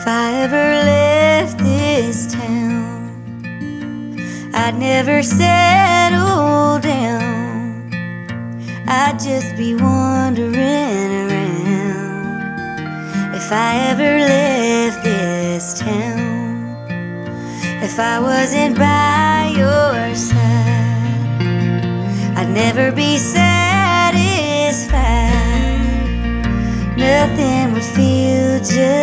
If I ever left this town, I'd never settle down. I'd just be wandering around. If I ever left this town, if I wasn't by your side, I'd never be satisfied. Nothing would feel just